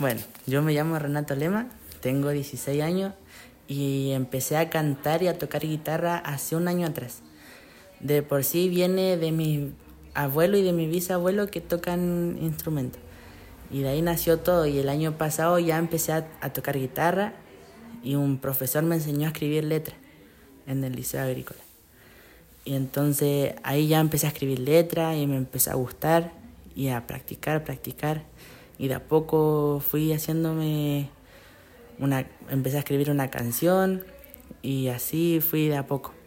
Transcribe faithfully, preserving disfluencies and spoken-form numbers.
Bueno, yo me llamo Renato Lema, tengo dieciséis años y empecé a cantar y a tocar guitarra hace un año atrás. De por sí viene de mi abuelo y de mi bisabuelo que tocan instrumentos. Y de ahí nació todo, y el año pasado ya empecé a, a tocar guitarra y un profesor me enseñó a escribir letras en el Liceo Agrícola. Y entonces ahí ya empecé a escribir letras y me empezó a gustar y a practicar, practicar. Y de a poco fui haciéndome una, empecé a escribir una canción y así fui de a poco.